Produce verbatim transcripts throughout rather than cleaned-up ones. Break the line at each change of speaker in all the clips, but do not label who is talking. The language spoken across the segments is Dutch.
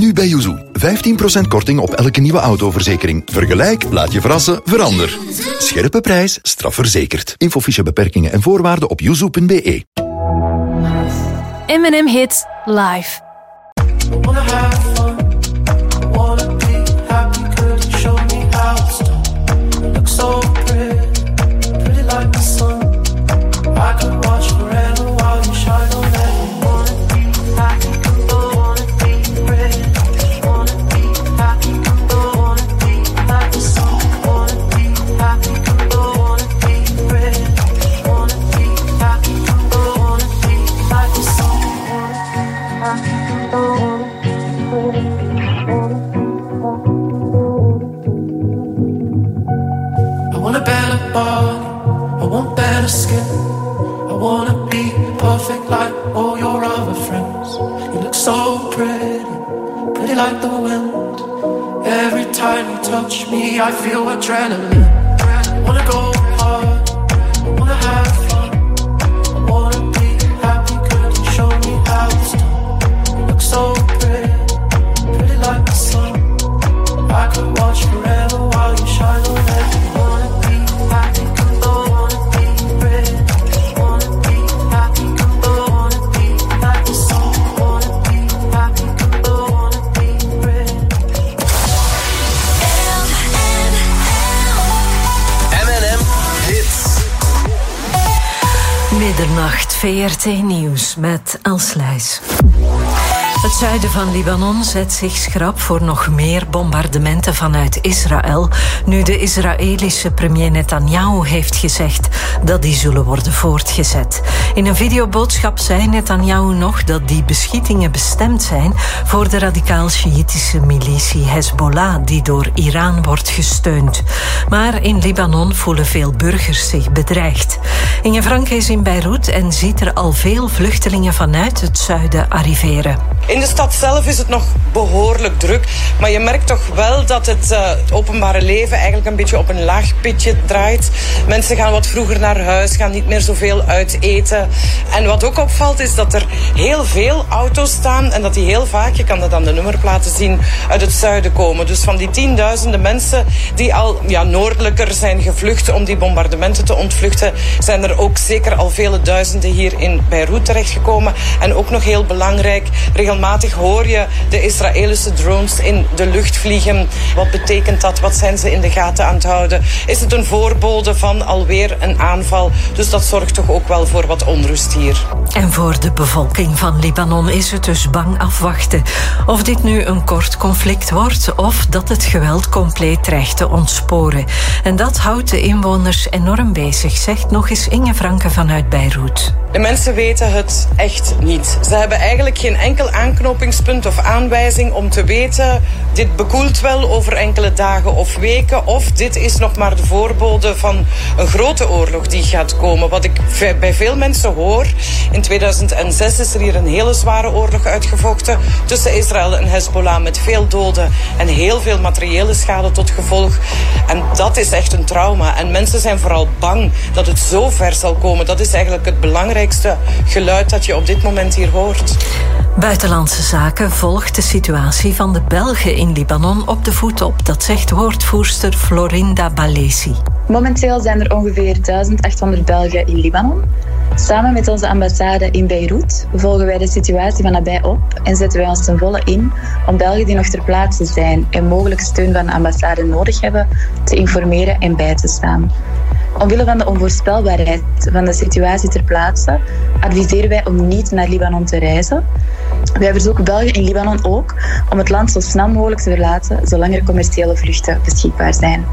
Nu bij Yuzu. vijftien procent korting op elke nieuwe autoverzekering. Vergelijk, laat je verrassen, verander. Scherpe prijs, strafverzekerd. Infofiche beperkingen en voorwaarden op yuzu punt b e.
M en M Hits live.
Perfect like all your other friends. You look so pretty, pretty like the wind. Every time you touch me, I feel adrenaline. I wanna go hard, I wanna have fun, I wanna be happy. Could you show me how it's done? You look so pretty, pretty like the sun. I could watch forever while you shine on me. Wanna be happy, I wanna be pretty.
Middernacht, V R T Nieuws met Els Leijs. Het zuiden van Libanon zet zich schrap voor nog meer bombardementen vanuit Israël, nu de Israëlische premier Netanyahu heeft gezegd dat die zullen worden voortgezet. In een videoboodschap zei Netanyahu nog dat die beschietingen bestemd zijn voor de radicaal-Sjiïtische militie Hezbollah, die door Iran wordt gesteund. Maar in Libanon voelen veel burgers zich bedreigd. Inge Franke is in Beirut en ziet er al veel vluchtelingen vanuit het zuiden arriveren.
In de stad zelf is het nog behoorlijk druk, maar je merkt toch wel dat het, uh, het openbare leven eigenlijk een beetje op een laag pitje draait. Mensen gaan wat vroeger naar huis, gaan niet meer zoveel uit eten. En wat ook opvalt is dat er heel veel auto's staan en dat die heel vaak, je kan dat aan de nummerplaten zien, uit het zuiden komen. Dus van die tienduizenden mensen die al ja, noordelijker zijn gevlucht om die bombardementen te ontvluchten, zijn er ook zeker al vele duizenden hier in Beirut terechtgekomen. En ook nog heel belangrijk, regelmatig hoor je de Israëlische drones in de lucht vliegen. Wat betekent dat? Wat zijn ze in de gaten aan het houden? Is het een voorbode van alweer een aanval? Dus dat zorgt toch ook wel voor wat onrust hier.
En voor de bevolking van Libanon is het dus bang afwachten. Of dit nu een kort conflict wordt of dat het geweld compleet dreigt te ontsporen. En dat houdt de inwoners enorm bezig, zegt nog eens Inge Franke vanuit Beirut.
De mensen weten het echt niet. Ze hebben eigenlijk geen enkel aanknopingspunt of aanwijzing om te weten, dit bekoelt wel over enkele dagen of weken, of dit is nog maar de voorbode van een grote oorlog die gaat komen. Wat ik bij veel mensen hoor, in tweeduizend zes is er hier een hele zware oorlog uitgevochten tussen Israël en Hezbollah met veel doden en heel veel materiële schade tot gevolg. En dat is echt een trauma. En mensen zijn vooral bang dat het zo ver zal komen. Dat is eigenlijk het belangrijkste geluid dat je op dit moment hier hoort.
Buitenlandse Zaken volgt de situatie van de Belgen in Libanon op de voet op. Dat zegt woordvoerster Florinda Balesi.
Momenteel zijn er ongeveer duizend achthonderd Belgen in Libanon. Samen met onze ambassade in Beirut volgen wij de situatie van nabij op en zetten wij ons ten volle in om Belgen die nog ter plaatse zijn en mogelijk steun van de ambassade nodig hebben te informeren en bij te staan. Omwille van de onvoorspelbaarheid van de situatie ter plaatse adviseren wij om niet naar Libanon te reizen. Wij verzoeken Belgen in Libanon ook om het land zo snel mogelijk te verlaten zolang er commerciële vluchten beschikbaar zijn.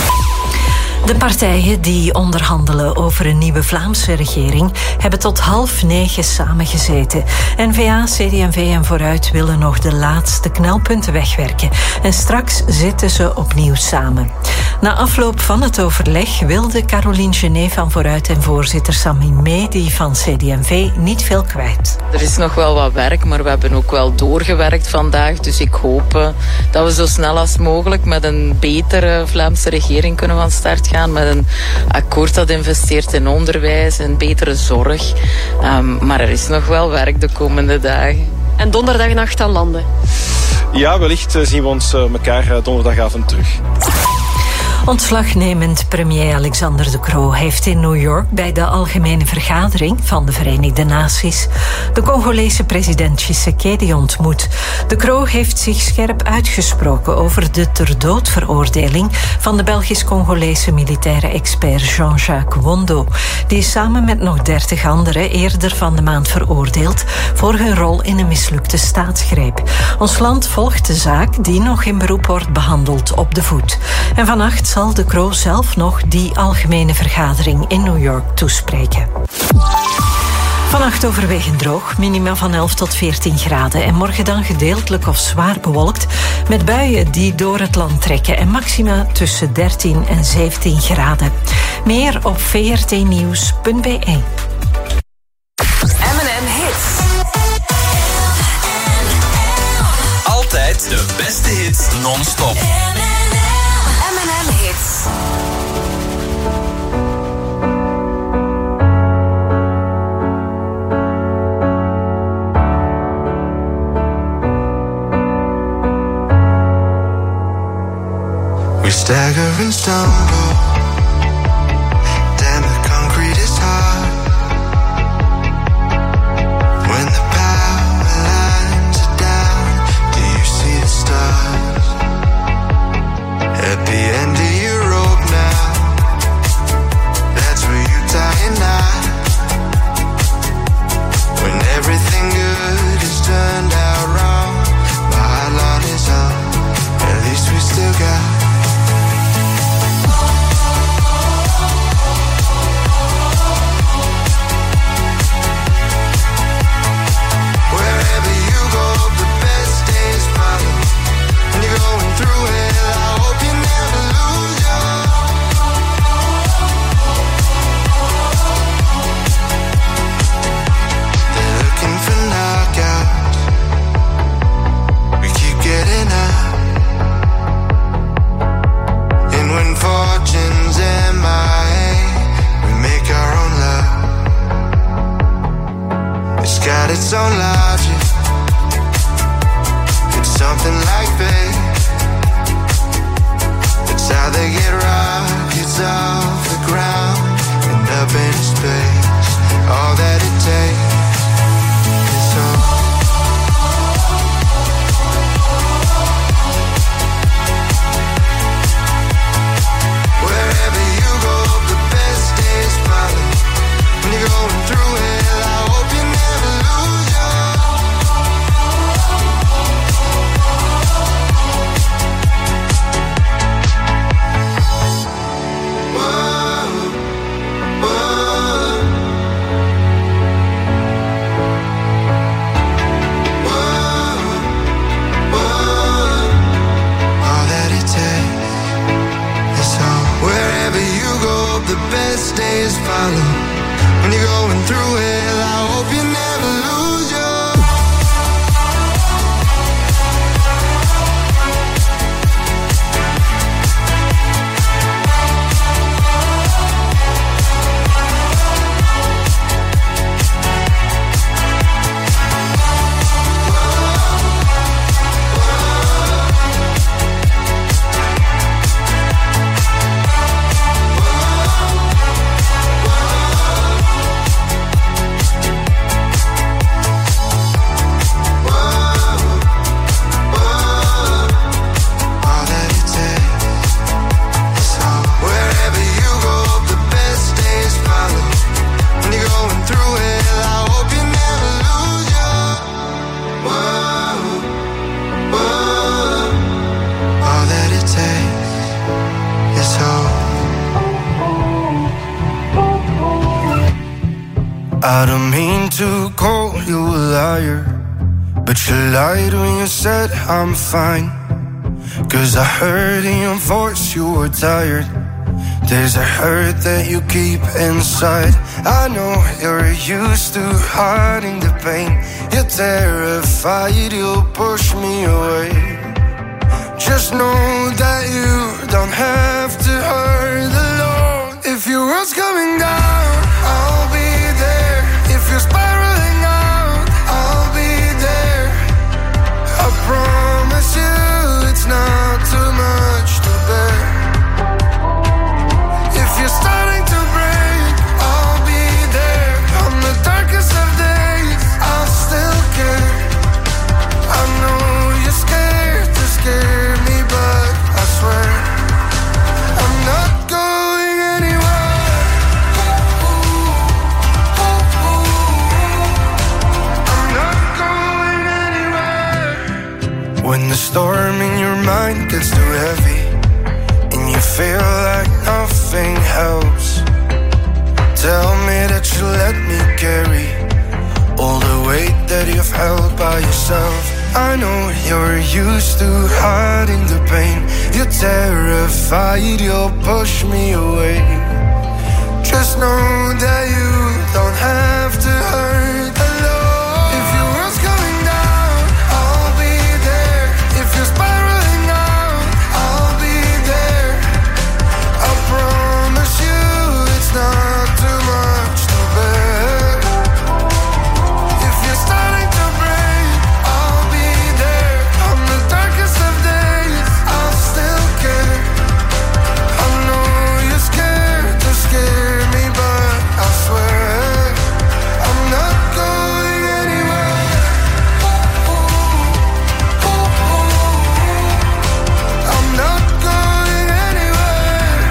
De partijen die onderhandelen over een nieuwe Vlaamse regering hebben tot half negen samengezeten. N V A, C D en V en Vooruit willen nog de laatste knelpunten wegwerken. En straks zitten ze opnieuw samen. Na afloop van het overleg wilde Caroline Genet van Vooruit en voorzitter Samin Mehdi van C D en V niet veel kwijt.
Er is nog wel wat werk, maar we hebben ook wel doorgewerkt vandaag. Dus ik hoop uh, dat we zo snel als mogelijk met een betere Vlaamse regering kunnen van start gaan. Met een akkoord dat investeert in onderwijs en betere zorg. Um, maar er is nog wel werk de komende dagen.
en donderdagnacht dan landen.
Ja, wellicht zien we ons elkaar donderdagavond terug.
Ontslagnemend premier Alexander De Croo heeft in New York bij de Algemene Vergadering van de Verenigde Naties de Congolese president Tshisekedi ontmoet. De Croo heeft zich scherp uitgesproken over de ter dood veroordeling van de Belgisch-Congolese militaire expert Jean-Jacques Wondo. Die is samen met nog dertig anderen eerder van de maand veroordeeld voor hun rol in een mislukte staatsgreep. Ons land volgt de zaak die nog in beroep wordt behandeld op de voet. En vannacht zal De Croo zelf nog die algemene vergadering in New York toespreken. Vannacht overwegend droog, minima van elf tot veertien graden. En morgen dan gedeeltelijk of zwaar bewolkt met buien die door het land trekken. En maxima tussen dertien en zeventien graden. Meer op v r t nieuws punt b e.
M en M Hits.
Altijd de beste hits non-stop.
M en M Hits.
We stagger and stumble. Damn, the concrete is hard. When the power lines are down, do you see the stars? At the end of your rope now, that's where you tie a knot. When everything good has turned out wrong, my heart is on. At least we still got got its own logic. It's something like fate. It's how they get rockets off the ground and up into space. All that it takes is hope. Wherever you go, the best days follow. When you're going through hell, I hope you never lose your. Whoa, whoa. Whoa, whoa. All that it takes is hope. Wherever you go, the best days follow. When you're going through hell, I hope you never lose your. I don't mean to call you a liar, but you lied when you said I'm fine. Cause I heard in your voice you were tired. There's a hurt that you keep inside. I know you're used to hiding the pain. You're terrified you'll push me away. Just know that you don't have to hurt alone. If your world's coming down, I'll be there. If you're spiraling out, I'll be there. When the storm in your mind gets too heavy and you feel like nothing helps, tell me that you let me carry all the weight that you've held by yourself. I know you're used to hiding the pain. You're terrified you'll push me away. Just know that you don't have to hurt alone. If your world's going down, I'll be there. If you're spiraling out, I'll be there. I promise you it's not too much to bear. If you're starting to break, I'll be there. On the darkest of days, I'll still care. I know you're scared to scare me, but I swear I'm not going anywhere. I'm not going anywhere.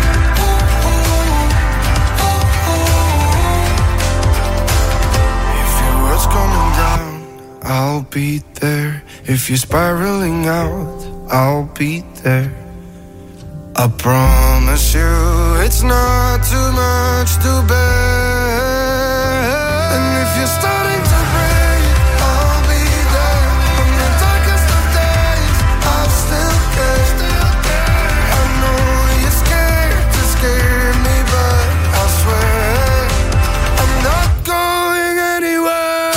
If your world's coming down, I'll be there. If you're spiraling out, I'll be there. I promise you it's not too much to bear. And if you're starting to break, I'll be there. On the darkest of days, I'll still care. I know you're scared to scare me, but I swear I'm not going anywhere.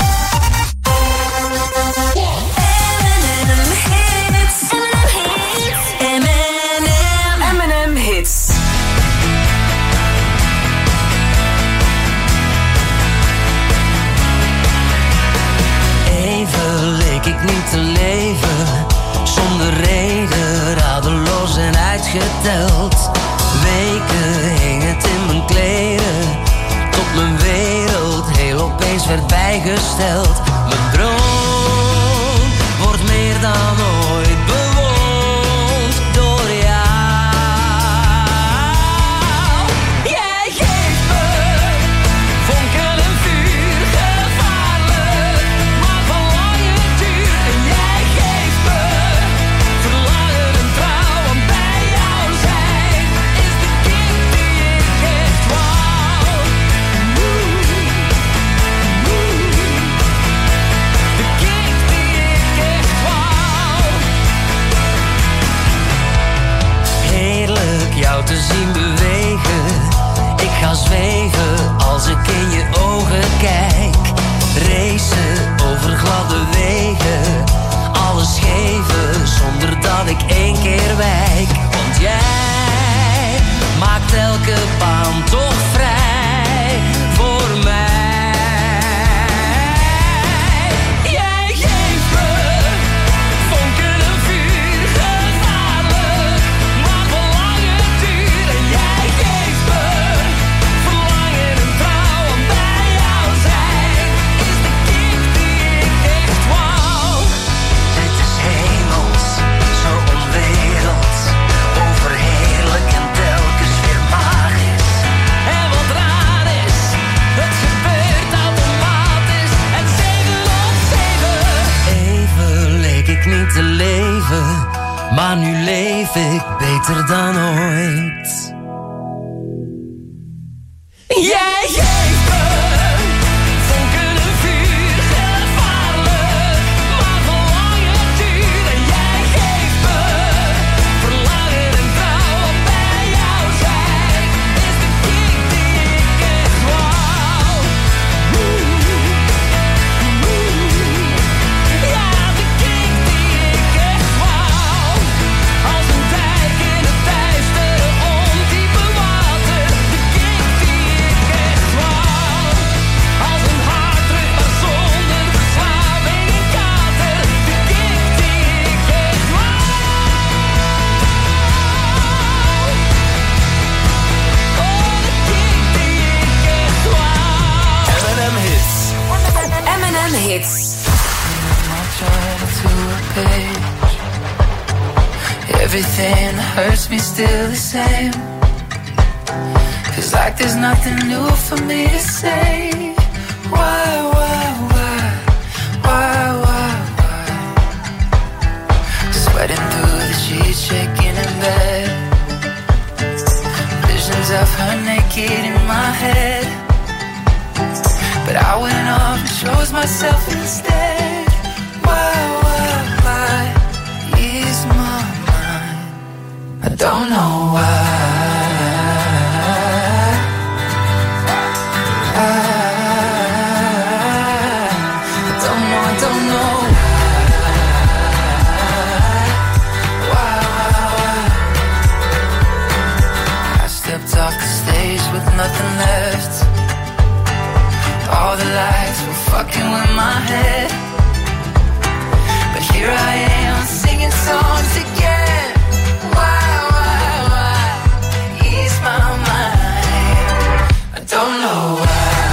M en M Hits.
Even leek ik niet te leven, zonder reden, radeloos en uitgeteld. Weken hing het in mijn kleren, tot mijn wereld heel opeens werd bijgesteld. Mijn droom wordt meer dan ooit bewoond door jou. Jij geeft me vonken en vuur, gevaarlijk, maar van lange duur. En jij geeft me verlangen en trouw, want bij jou zijn is de kick die ik echt wou. Woe, woe, de kick die ik echt wou. Heerlijk jou te zien bewegen. Ik ga zweven als ik in je ogen kijk. Racen over gladde wegen, alles geven zonder dat ik één keer wijk. Want jij maakt elke baan toch vrij voor mij. Jij geeft me vonken en vuur, gevaarlijk, maar van lange duur. En jij geeft me verlangen en trouw, want bij jou zijn is de kick die ik echt wou. Het is hemels, zo onwerelds, overheerlijk en telkens weer magisch. En wat raar is, het gebeurt automatisch. En zeven op zeven. Even leek ik niet te leven, maar nu leef ik beter dan ooit. Jij geeft me vonken en vuur, gevaarlijk, maar van lange duur. En jij geeft me verlangen en trouw, want bij jou zijn is de kick die ik echt wou. Woe, woe, ja, de kick die ik echt wou. Als een dijk in het duistere ondiepe water, de kick die ik echt wou. Als een harddruk maar zonder verslaving en kater, de kick die ik echt wou. Oh, de kick die ik echt wou.
M en M Hits.
M en M Hits.
To a page, everything hurts me still the same. Feels like there's nothing new for me to say. Why, why, why, why, why, why?
shaking in bed. Visions of her naked in my head. But I went off and chose myself instead. Why, why, why ease my mind? I don't know why. I, I don't know, I don't know why, why, why. I stepped off the stage with nothing left. All the lights were fucking with my head. But here I am singing songs again. Why, why, why ease my mind? I don't know why.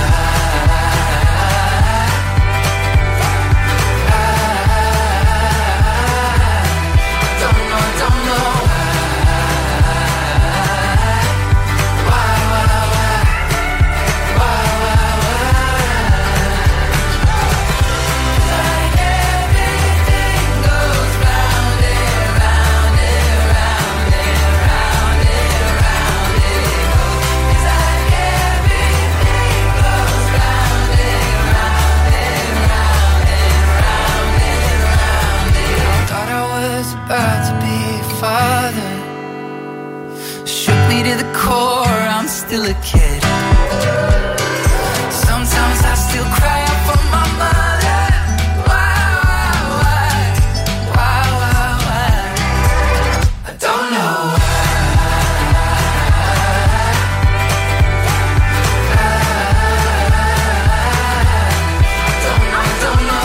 About to be a father. Shook me to the core, I'm still a kid. Sometimes I still cry out for my mother. Why, why, why, why, why, why? I don't know why. I don't know, I don't know.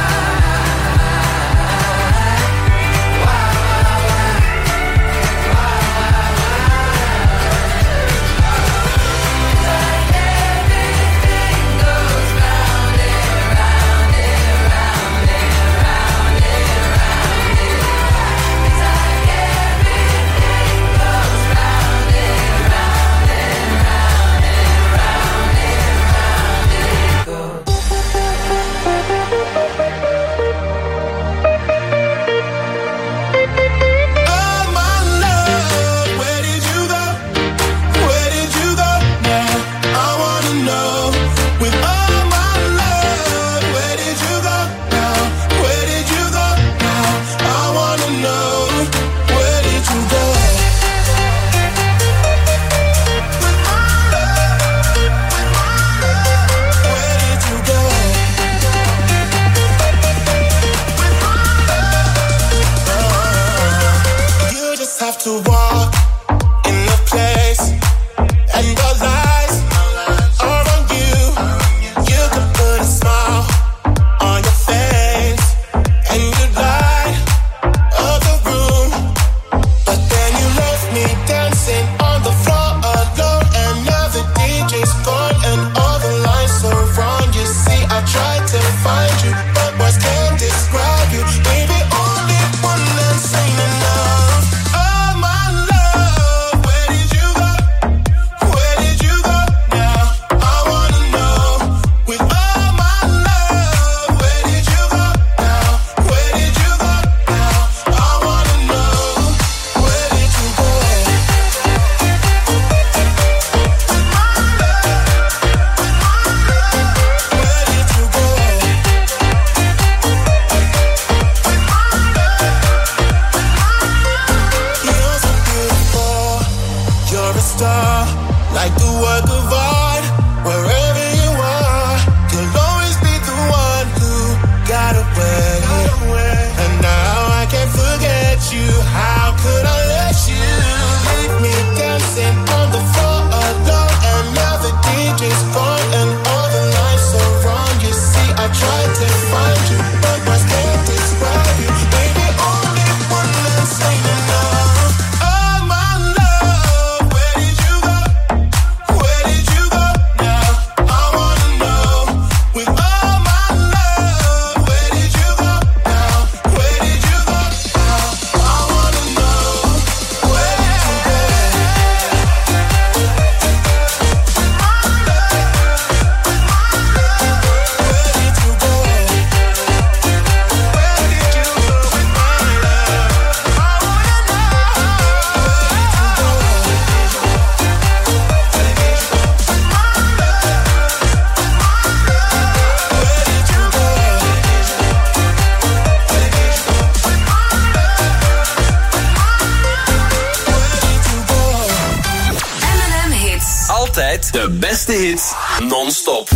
To walk in the place, and the lights are on you. You can put a smile on your face, and you light up the room. But then you left me dancing on the floor alone, and now the D J's gone, and all the lights are wrong. You see, I tried to find you, but words can't describe you. Baby, only one that's ain't enough. Like the work of art, wherever you are, you'll always be the one who got away. And now I can't forget you. How could I let you leave me dancing on the floor alone? And now the D J's gone, and all the lights are wrong. You see, I tried to find you, but words can't describe you. Baby, only one that's ain't enough. Oh my love, where did you go? Where did you
Altijd de beste hits non-stop.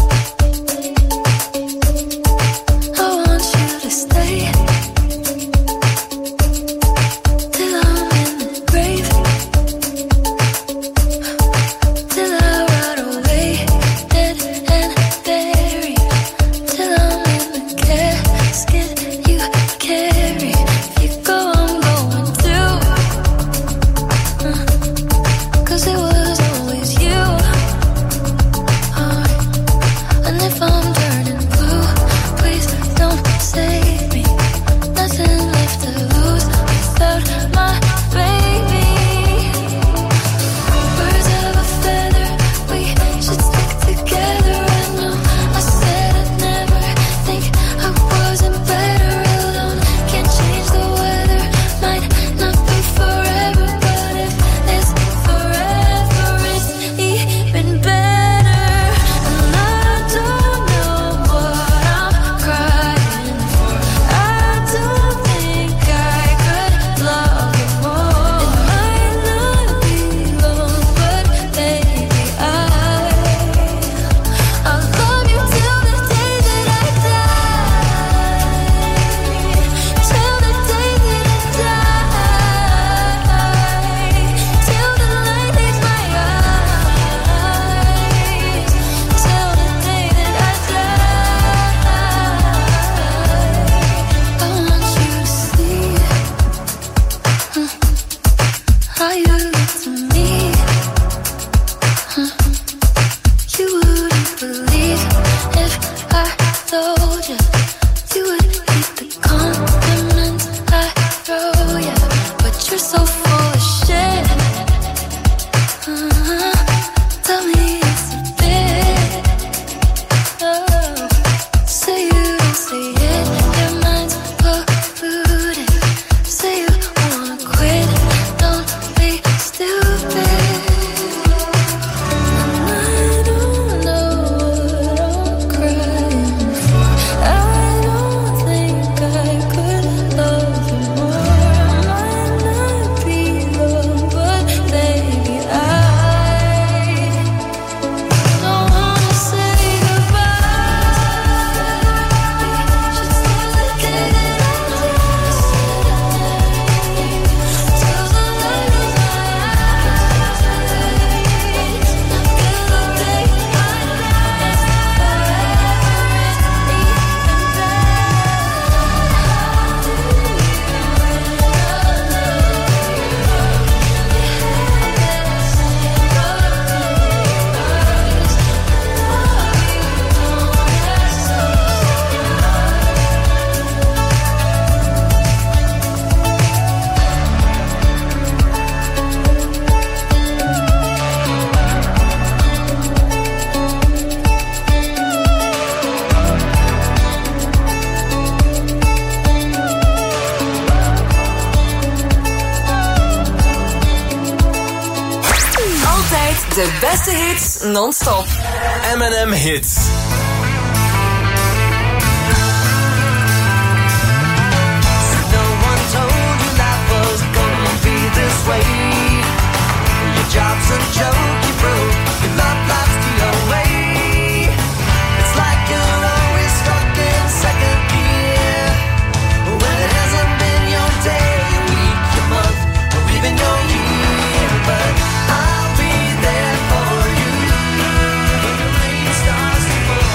I want you to stay till I'm in the grave, till I rot away, dead and buried, till I'm in the casket you carry. If you go, I'm going too, uh, 'cause it was always you. Uh, and if I'm turning blue, please don't save me. Nothing left to lose without my baby. Birds of a feather, we should stick together. I know I said I'd never think I wasn't better alone. Can't change the weather, might not be forever, but if it's forever, it's even better. And I don't know what I'm crying for. I don't think I could love you more. It might not be long, but baby, I I'll love you till the day that I die. Till the day that I die. Till the light leaves my eyes. Till the day that I die. I want you to see mm, how you look to me. Mm, You wouldn't believe if I told you. You would hate the compliments I throw you, but you're so full of shit. Uh-huh. Tell me it's a bit. Oh, say you don't say it. Your mind's polluted. Say you wanna quit. Don't be stupid. And I don't know what I'm crying for. I don't think I could love you more. Might not be long, but baby, I don't wanna say goodbye. We should still look at it till the light is
Altijd de beste hits non-stop.
M en M Hits.
No one told you life was gonna be this way. Your job's a joke, you broke. Your love life's the away. It's like you're always stuck in second gear. When it hasn't been your day, your week, your month, or even your year. But I'll be there for you when the rain starts to fall.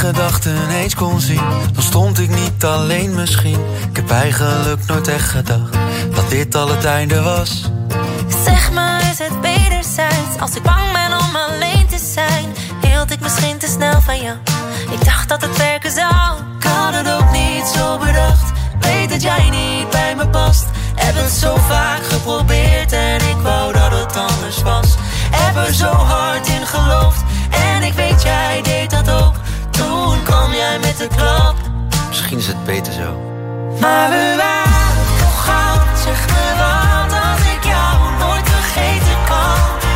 gedachten eens kon zien, dan stond ik niet alleen misschien. Ik heb eigenlijk nooit echt gedacht dat dit al het einde was.
Zeg maar, is het wederzijds? Als ik bang ben om alleen te zijn, hield ik misschien te snel van jou. Ik dacht dat het werken zou. Ik had het ook niet zo bedacht. Weet dat jij niet bij me past. Heb het zo vaak geprobeerd en ik wou dat het anders was. Heb er zo hard in geloofd en ik weet jij deed dat ook. Toen kwam jij met de klap.
Misschien is het beter zo.
Maar we waren toch goud. Zeg me wat als ik jou nooit vergeten kan.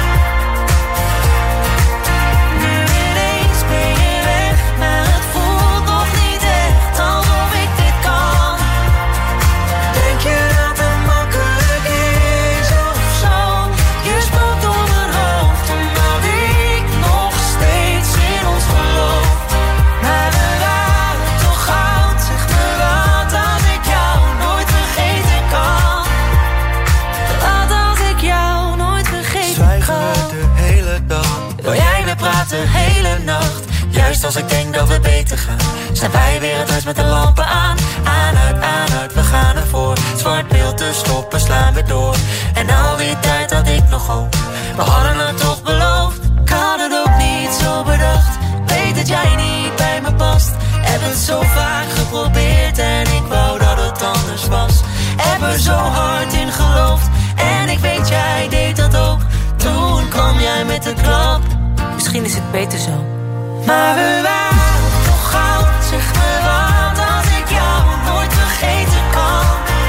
Nu ineens ben je weg, maar het voelt nog niet echt alsof ik dit kan. Denk je dat het makkelijk is of zo? Je spookt door mijn hoofd omdat ik nog steeds in ons geloof. Maar we waren toch goud. Zeg me wat als ik jou nooit vergeten kan. Wat als ik jou nooit vergeten
Zwijgen
kan.
we de hele dag,
Wil jij weer praten hele nacht? Juist als ik denk dat we beter gaan, zijn wij weer het huis met de lampen aan. Aan, uit, aan, uit, we gaan ervoor. Zwart beeld te stoppen, slaan we door. En alweer tijd had ik nog hoop. We hadden het toch beloofd. Ik had het ook niet zo bedacht. Weet dat jij niet bij me past. Heb het zo vaak geprobeerd en ik wou dat het anders was. Heb er zo hard in geloofd en ik weet jij deed dat ook. Toen kwam jij met de klap. Misschien is het beter zo. Maar we waren toch goud. Zeg me wat als ik jou nooit vergeten kan.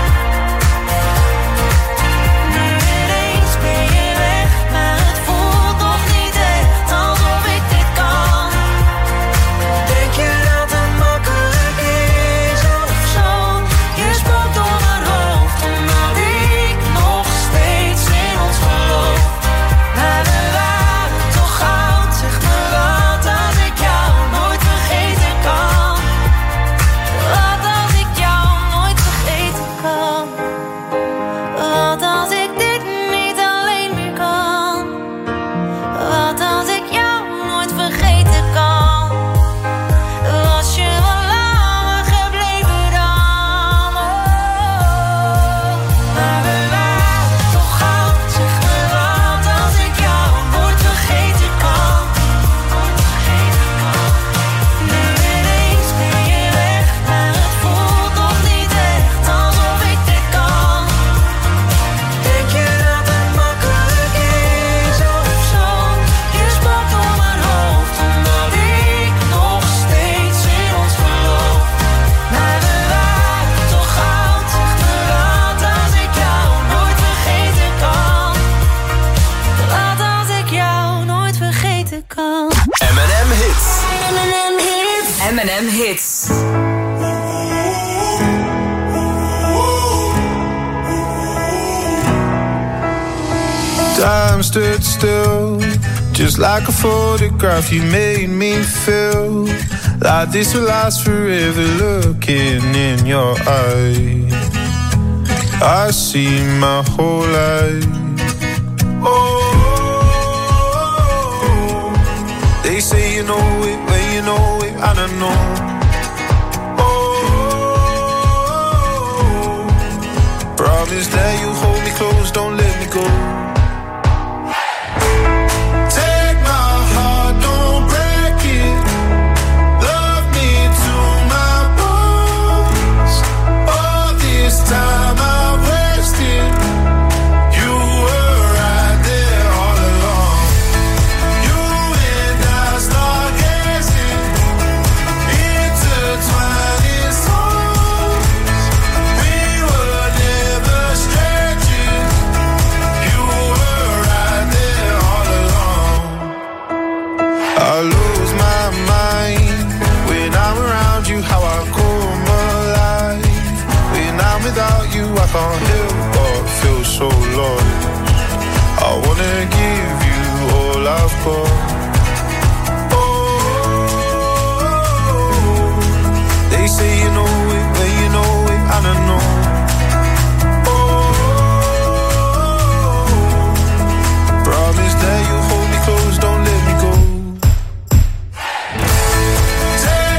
Nu ineens ben je weg, maar het voelt nog niet echt alsof ik dit kan. Denk je dat het makkelijk is of zo? Je spookt door mijn hoofd omdat ik nog steeds in ons geloof. Maar we waren toch goud. Zeg me wat als ik jou nooit vergeten kan. Wat als ik jou nooit vergeten kan. Wat als ik dit niet alleen meer kan. Wat als ik jou nooit vergeten kan. Was je wat langer gebleven dan. Oh. Maar we waren toch goud. Zeg me wat als ik jou nooit vergeten kan. Nu ineens ben je weg, maar het voelt nog niet echt alsof ik dit kan. Denk je dat het makkelijk is of zo? Je spookt door mijn hoofd omdat ik nog steeds in ons geloof. Maar we waren toch goud. Zeg me wat als ik jou nooit vergeten kan. Wat als ik jou nooit vergeten kan.
M en M Hits.
M en M hits.
M en M Hits.
Time stood still, just like a photograph. You made me feel like this will last forever. Looking in your eyes, I see my whole life. Oh, they say you know it when you know it, I don't know. Oh, promise that you hold me close, don't let me go. Take my heart, don't break it. Love me to my bones. All this time I wasted. You were right there all along. You and I start gazing, intertwined in songs. We were never strangers. You were right there all along. I lose my mind when I'm around you. How I come alive when I'm without you. I can't help but feel so lost. I wanna give you all I've got. Oh, they say you know it when you know it, I don't know. Oh, promise that you hold me close, don't let me go. Take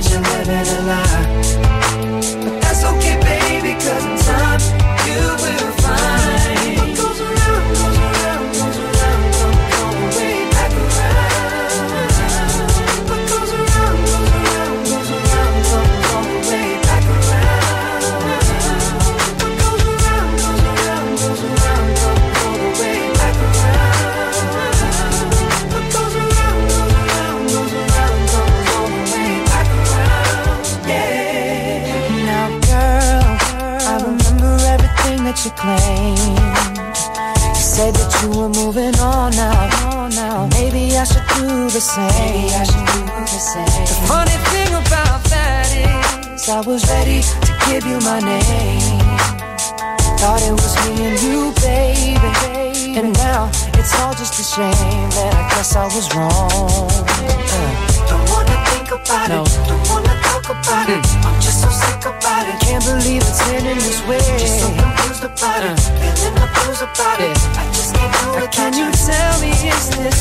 that you're living a lie. But that's okay, baby, 'cause in time you will find what goes around, goes around, goes around, comes all the way back around. What goes around, goes around, goes around, comes all the way back around. What goes around, goes around, goes around, comes all the way back around. What goes around, goes around, goes around, comes all the way back around. Yeah. Now, girl, I remember everything that you claimed. You said that you were moving on now. now. Maybe I should do the same. Maybe I should do the same. The funny thing about that is I was ready to give you my name. Thought it was me and you, baby. And now it's all just a shame that I guess I was wrong. Uh. Don't wanna think about no. it. Don't wanna talk about mm. it. I'm just so sick about it. Can't believe it's ending this way. Just so confused about uh. it. Feeling the blues about yeah. it. I just can't do it. Can you tell me, is this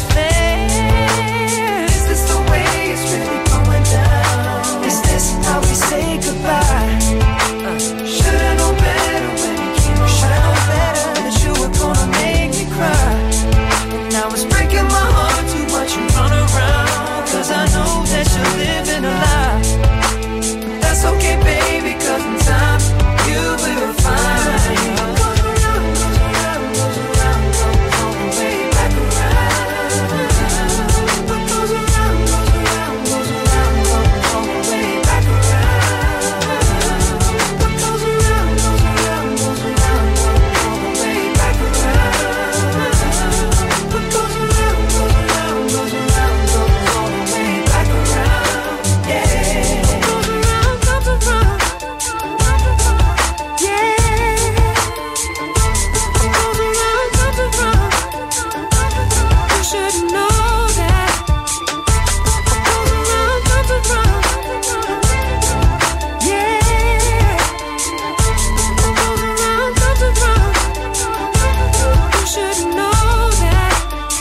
fair? Is this the way it's really going down? Is this how we say goodbye? Uh. Should've known better when you came around. Should've known better that you were gonna make me cry. And now it's breaking my heart to watch you run around. 'Cause I know that you're living a lie. But that's okay, baby, 'cause in time you will find. What goes around, goes around, goes around, comes all the way back around. What goes around, goes around, goes around, comes all the way back around. What goes around, goes around, goes around, comes all the way back around. What goes around, goes around, goes around, comes all the way back around. Yeah. What goes around, comes around. Yeah. What goes around, comes around. You should know that. What goes around, comes around. Yeah. What goes around, comes around. You should know that.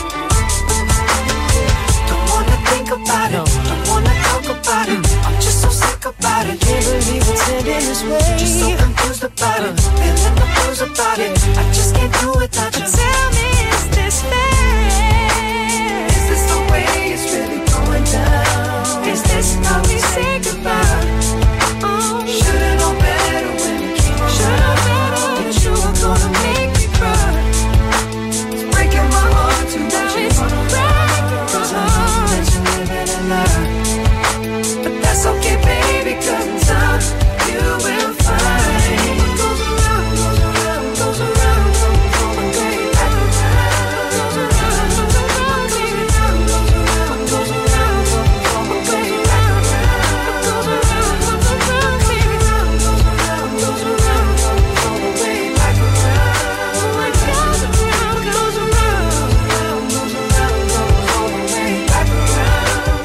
Don't wanna think about it. Don't wanna talk about it. I'm just so sick about it. Can't believe it's ending this way. Just so confused about it. Feeling the blues about it. I just can't do without you. Tell me, is this fair? Is this the way it's really going down? Is this how we say goodbye? Oh, should've known better when you came around. Should've known better that you were gonna make me cry. It's breaking my heart to watch you run around. 'Cause I know that you're living a lie. But that's okay, baby, 'cause in time you will find. What goes around, goes around, goes around, comes all the way back around. Goes around, goes around, goes around, goes around, goes around, comes all the way back around. What goes around, goes around, baby, goes around, goes around, comes all the way back around. What goes around, goes around, goes around, comes all the way back around.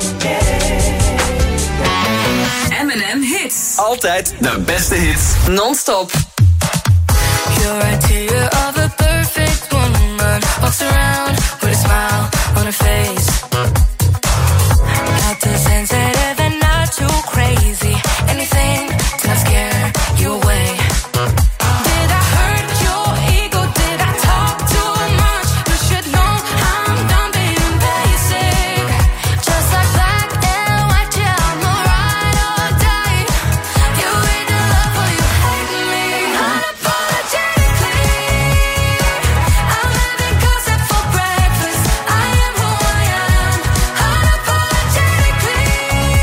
Yeah.
M and M Hits.
Altijd de beste hits.
Non-stop.
Your idea of a perfect woman walks around with a smile on her face. Not too sensitive and not too crazy. Anything to not scare you away. Did I hurt your ego? Did I talk too much? You should know I'm done being basic. Just like black and white, yeah, I'm a ride or die. You either love or you hate me. Unapologetically, I'm having gossip for breakfast. I am who I am. Unapologetically,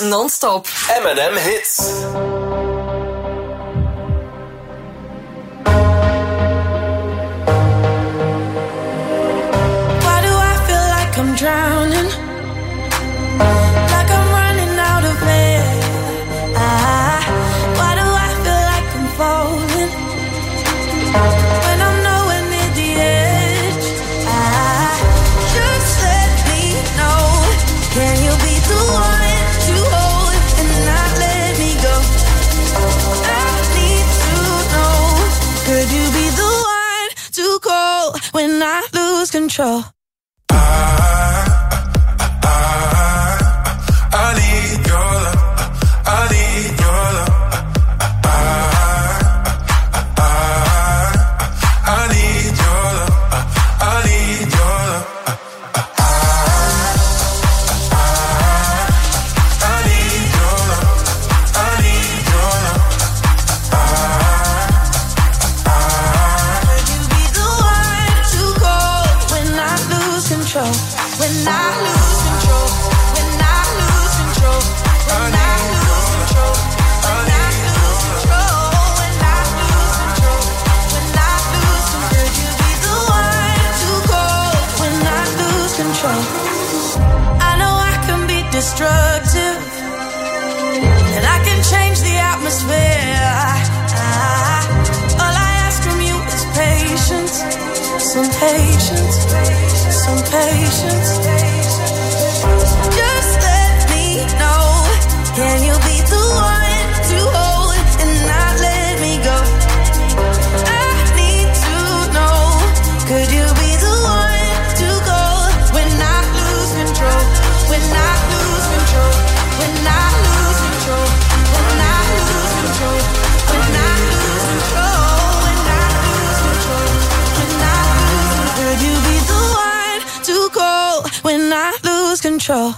non-stop.
M and M Hits.
Why do I feel like I'm drowning? Like I'm running out of air. Ah, why do I feel like I'm falling? When I'm nowhere near the edge. Ah, just let me know. Can you be the one to hold and not let me go? I need to know. Could you be the one to call when I lose control?
I need your love. I need your love. I need your love. I need your love. I need your love. I need your love.
Could you be the one to call when I lose control? When I lose control. When I lose control. When I lose control. When I lose control. When I lose control. When I lose control. Could you be the one to call when I lose control? I know I can be destructive, and I can change the atmosphere. Ah, all I ask from you is patience, some patience, some patience. Just let me know. Can you be the one to hold and not let me go? I need to know. Could you be the one to go when I lose control? When I lose control. When I lose control. When I lose control. When I lose control. When I lose control. When I lose control. Could you be the one to call when I lose control?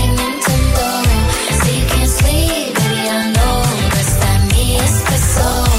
So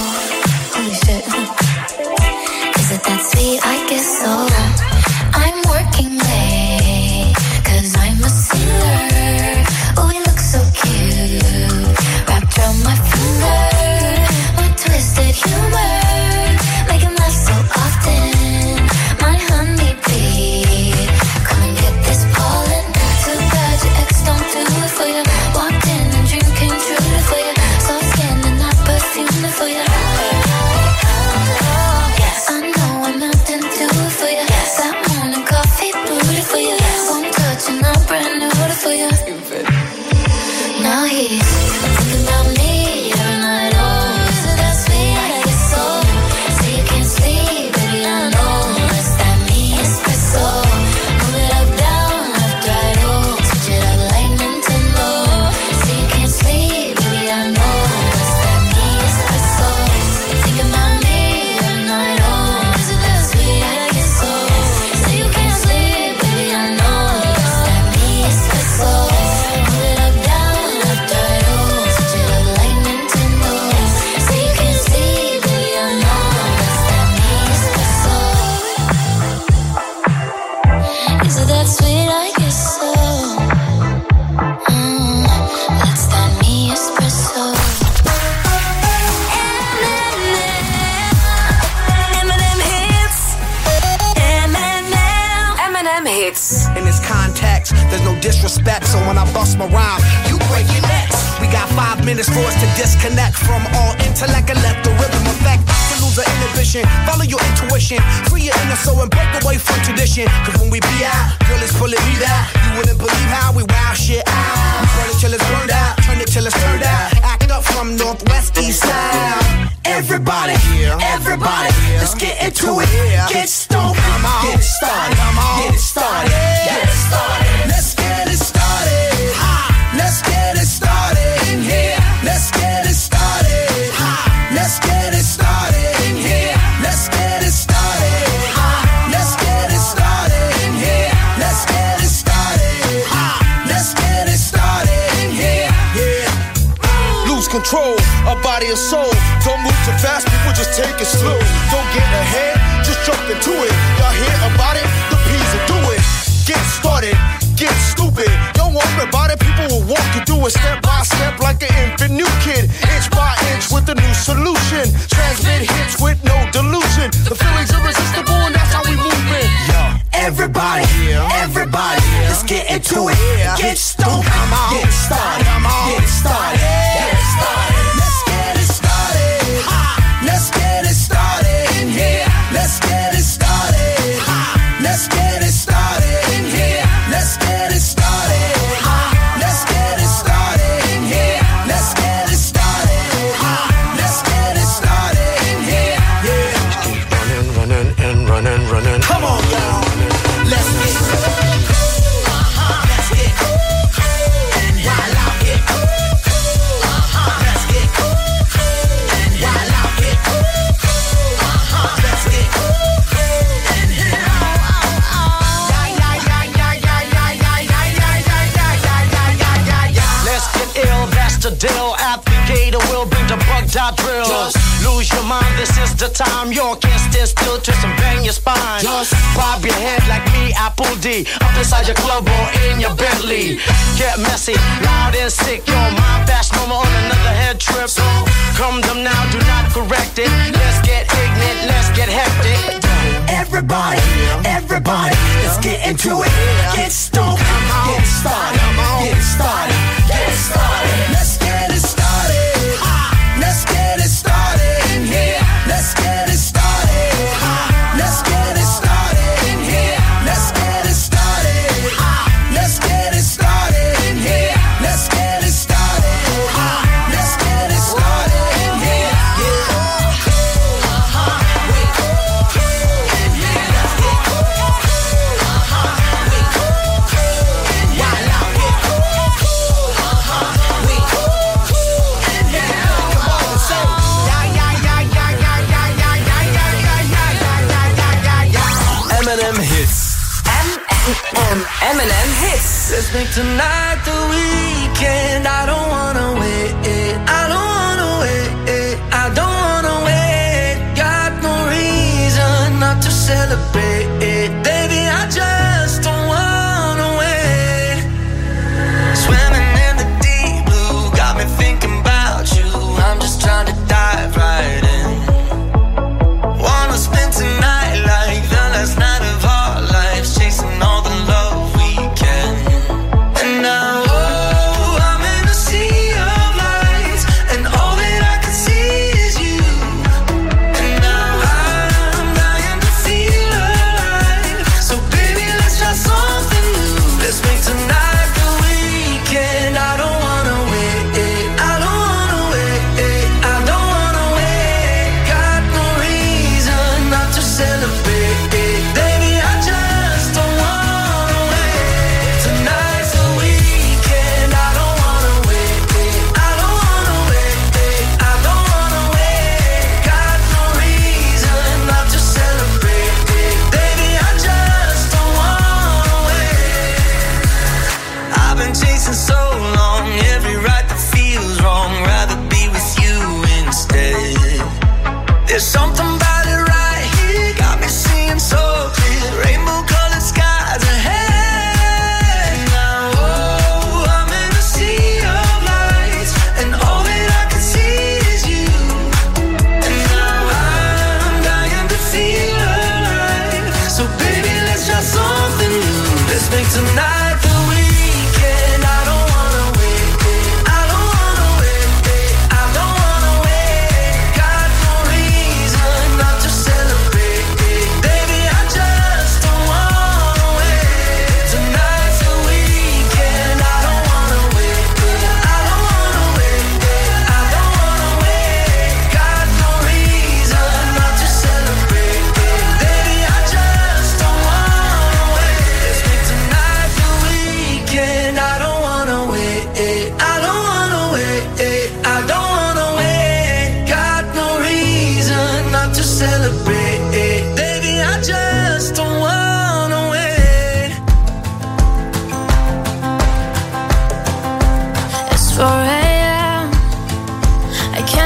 There's no disrespect, so when I bust my rhyme, you break your necks. We got five minutes for us to disconnect from all intellect and let the rhythm affect. To lose the inhibition, follow your intuition, free your inner soul and break away from tradition. Cause when we be out, girl, it's pulling me out. You wouldn't believe how we wow shit out. We burn it till it's burned out, turn it till it's turned out. Act up from northwest, east side. Everybody, everybody, let's get into it. Get stoned, get it started, get it started, get it started. Let's get it started. Let's get it started in here. Let's get it started. Let's get it started in here. Let's get it started. Let's get it started in here. Let's get it started. Let's get it started in here. Yeah.
Lose control of body and soul. Don't move too fast, people just take it slow. Don't get ahead, just jump into it. Y'all hear about it? The P's will do it. Get started, get stupid. Don't worry about it, people will walk you through it step by step like an infant new kid. Inch by inch with a new solution. Transmit hits with no delusion. The feeling's irresistible and that's how we move it. Yo.
Everybody, everybody, let's get into it. Get stoked, get it started, get it started, get it started. Let's get it started. Let's get it started in here. Let's get it started. Let's get it started in here. Let's get it started. Let's get it started in here. Let's get it started. Let's get it started in here. Yeah.
Running, running, and running, running.
Come on, y'all. Let's get Let's get and while I get Let's get and while I get Let's get
Let's get ill, that's the deal. Applicator will bring the bug dot drill. Just lose your mind, this is the time. You can't stand still, twist and bang your spine. Just bob your head like me, Apple D. Up inside your club or in your Bentley. Get messy, loud and sick. Your mind fast, no more on another head trip. So come them now, do not correct it. Let's get ignorant, let's get hectic.
Everybody, everybody, let's get into it. Get stoked, get it started, get it started, get it started. Let's get it started. Let's get it started in here. Let's get it started. Let's get it started in here. Let's get it started. Let's get it started in here. Let's get it started. Let's get it started in here.
M and M Hits.
M and M. M and M Hits.
Let's make tonight the weekend. I don't wanna wait. I don't wanna wait. I don't wanna wait. Got no reason not to celebrate. Baby, I just don't wanna wait. Swimming in the deep blue got me thinking about you. I'm just trying to dive right in. Wanna spend tonight like the last night of our lives, chasing all the love we can. And now, oh, I'm in a sea of light.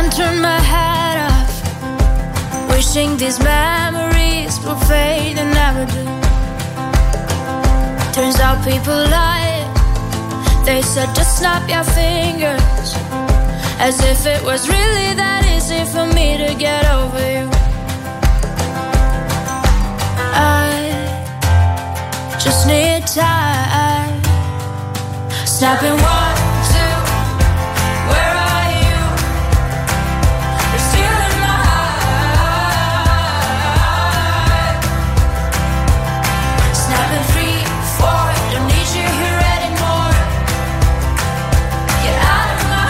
can't turn my head off, wishing these memories will fade and never do. Turns out people lie. They said just snap your fingers, as if it was really that easy for me to get over you. I just need time. Snapping one, two, where are you? You're still in my heart. Snapping three, four, don't need you here anymore. Get out of my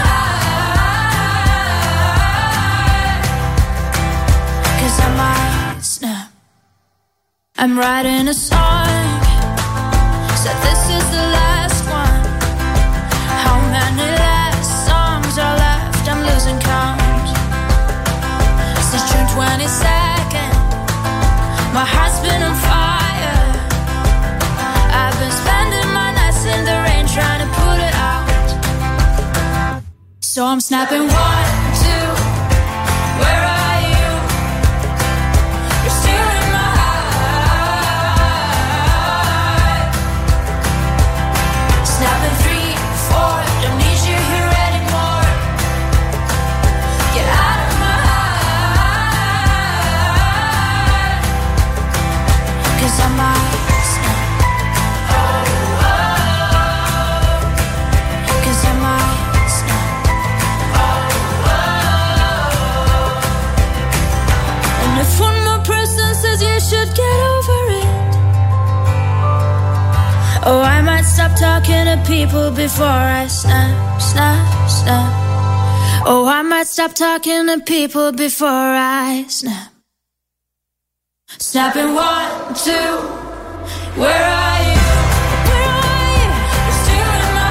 heart. 'Cause I might snap. I'm writing a song, said this is the last one. How many last songs are left? I'm losing count. Since June twenty-second, my heart's been on fire. I've been spending my nights in the rain trying to put it out. So I'm snapping one, two, where are you? You're still in my heart. Snapping three, four, don't need you here anymore. Get out of my heart. 'Cause I might snap. Oh, oh. 'Cause I might snap. Oh, oh. And if one more person says you should get over it, oh, I might stop talking to people before I snap, snap, snap. Oh, I might stop talking to people before I snap. Snapping one, two, where are you? Where are you? You're still in my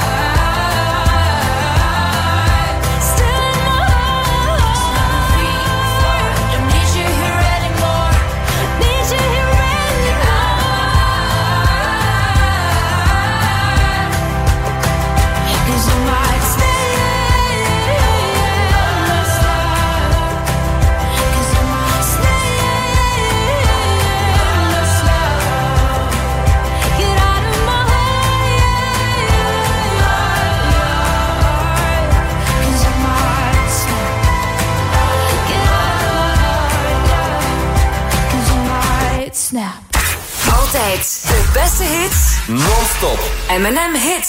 heart. Still in my heart. Snapping three, four, don't need you here anymore. Need you here anymore. 'Cause I might stay in the snow. 'Cause I might stay in the snow. Get out of my heart. 'Cause I might snap. Get out of my heart. 'Cause I might snap.
Altijd de beste hits.
Non-stop.
M and M Hits.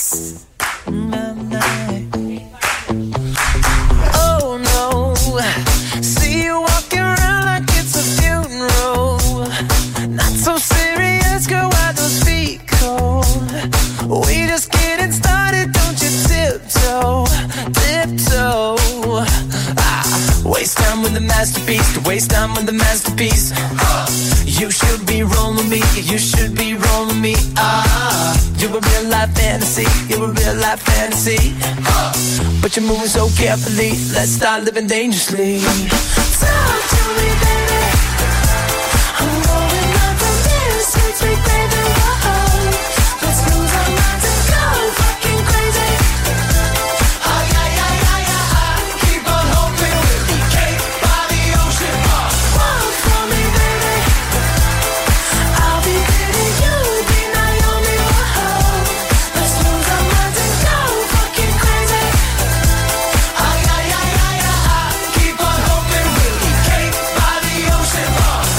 Oh no, see you walking around like it's a funeral. Not so serious, girl, why those feet cold? We just getting started, don't you tiptoe, tiptoe. Ah, waste time with the masterpiece, to waste time with the masterpiece. You should be rolling me, you should be rolling me. Ah, you're a real life fantasy, you're a real life fantasy. But you're moving so carefully, let's start living dangerously. Talk to me, baby. I'm going up from this sweet, sweet baby. Whoa. Let's lose our minds and go fucking crazy. Ah, yeah, yeah, yeah, yeah. Keep on hoping we'll be cake by the ocean. Walk for me, baby. I'll be pretty, you'll be Naomi. Whoa. Let's lose our minds and go fucking crazy. Ah, yeah, yeah, yeah, yeah. Keep on hoping we'll be cake by the ocean.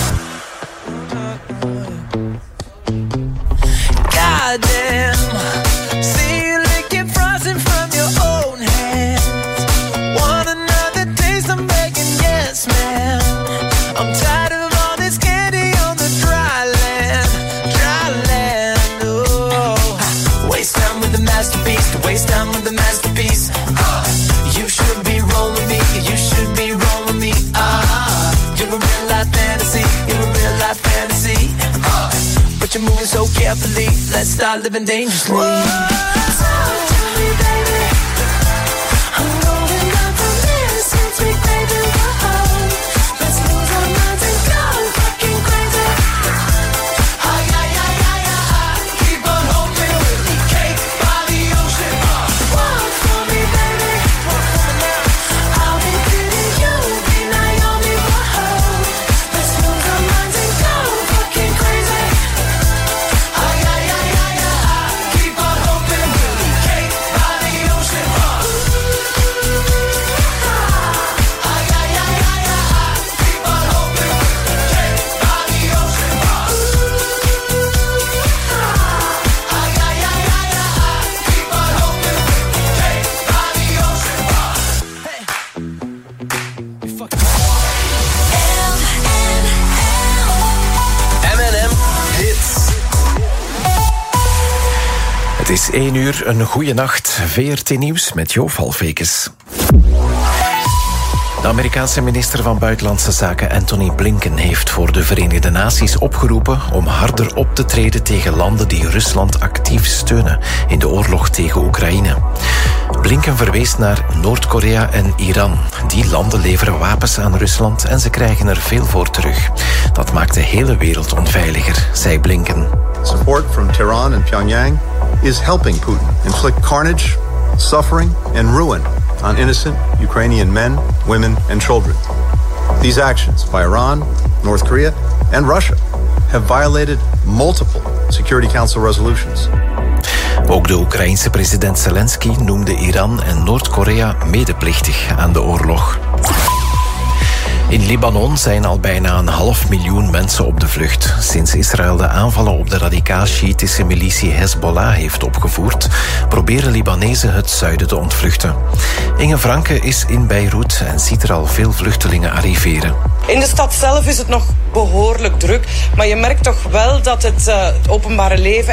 Goddamn. See you licking frosting from your own hands. Want another taste? I'm begging, yes, man. I'm tired of all this candy on the dry land, dry land. Oh, waste time with the masterpiece, to waste time with the masterpiece. You should be rolling me, you should be rolling me. Ah, you're a real life fantasy, you're a real life fantasy. But you're moving so carefully, let's start living dangerously. Talk to me, baby. I'm going up from this sweet, sweet baby. Whoa. Let's lose our minds and go fucking crazy. Ah, yeah, yeah, yeah, yeah. Keep on hoping we'll be cake by the ocean. Walk for me, baby. I'll be pretty.
Het is één uur, een goeie nacht. V R T Nieuws met Jo Valfekes. De Amerikaanse minister van Buitenlandse Zaken Antony Blinken heeft voor de Verenigde Naties opgeroepen om harder op te treden tegen landen die Rusland actief steunen in de oorlog tegen Oekraïne. Blinken verwees naar Noord-Korea en Iran. Die landen leveren wapens aan Rusland en ze krijgen er veel voor terug. Dat maakt de hele wereld onveiliger, zei Blinken.
Support from Tehran and Pyongyang is helping Putin inflict carnage, suffering and ruin on innocent Ukrainian men, women and children. These actions by Iran, North Korea and Russia have violated multiple Security Council resolutions.
Ook de Oekraïense president Zelensky noemde Iran en Noord-Korea medeplichtig aan de oorlog. In Libanon zijn al bijna een half miljoen mensen op de vlucht. Sinds Israël de aanvallen op de radicaal-Sjiitische militie Hezbollah heeft opgevoerd, proberen Libanezen het zuiden te ontvluchten. Inge Franke is in Beirut en ziet er al veel vluchtelingen arriveren.
In de stad zelf is het nog behoorlijk druk, maar je merkt toch wel dat het, uh, het openbare leven